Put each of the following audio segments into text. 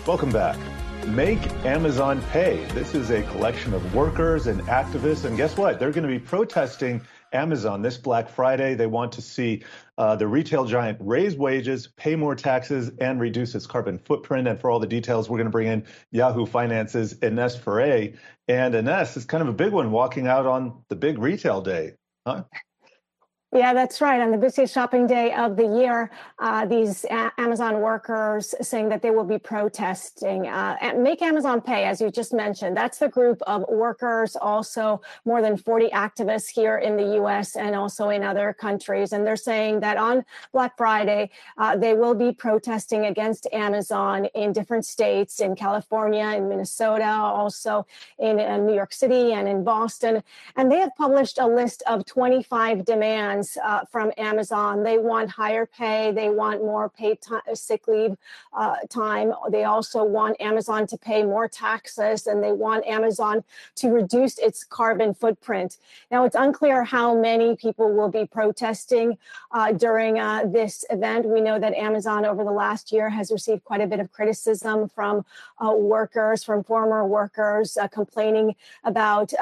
Welcome back. Make Amazon pay. This is a collection of workers and activists. And guess what? They're going to be protesting Amazon this Black Friday. They want to see the retail giant raise wages, pay more taxes, and reduce its carbon footprint. And for all the details, we're going to bring in Yahoo Finance's Ines Ferre. And Ines is kind of a big one walking out on the big retail day, huh? Yeah, that's right. On the busiest shopping day of the year, these Amazon workers saying that they will be protesting. Make Amazon pay, as you just mentioned. That's the group of workers, also more than 40 activists here in the U.S. and also in other countries. And they're saying that on Black Friday, they will be protesting against Amazon in different states, in California, in Minnesota, also in New York City and in Boston. And they have published a list of 25 demands from Amazon. They want higher pay. They want more paid sick leave time. They also want Amazon to pay more taxes, and they want Amazon to reduce its carbon footprint. Now, it's unclear how many people will be protesting during this event. We know that Amazon over the last year has received quite a bit of criticism from workers, from former workers, complaining about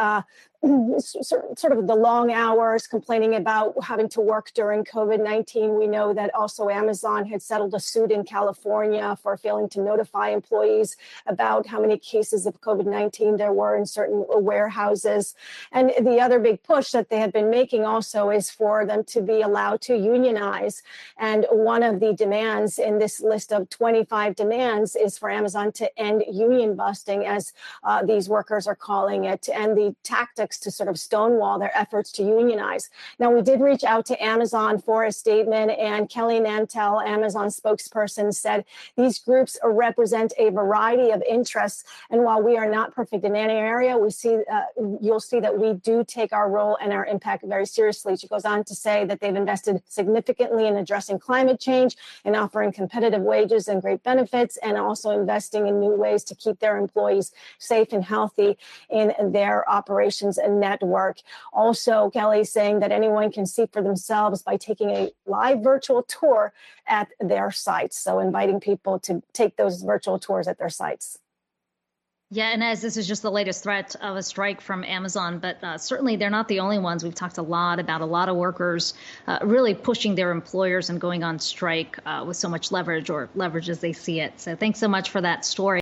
sort of the long hours, complaining about having to work during COVID-19. We know that also Amazon had settled a suit in California for failing to notify employees about how many cases of COVID-19 there were in certain warehouses. And the other big push that they have been making also is for them to be allowed to unionize. And one of the demands in this list of 25 demands is for Amazon to end union busting, as these workers are calling it, and the tactics to sort of stonewall their efforts to unionize. Now, we did reach out to Amazon for a statement, and Kelly Nantel, Amazon spokesperson, said these groups represent a variety of interests. And while we are not perfect in any area, you'll see that we do take our role and our impact very seriously. She goes on to say that they've invested significantly in addressing climate change and offering competitive wages and great benefits, and also investing in new ways to keep their employees safe and healthy in their operations and network. Also, Kelly saying that anyone can see for themselves by taking a live virtual tour at their sites. So inviting people to take those virtual tours at their sites. Yeah, and as this is just the latest threat of a strike from Amazon, but certainly they're not the only ones. We've talked a lot about a lot of workers really pushing their employers and going on strike with so much leverage, or leverage as they see it. So thanks so much for that story.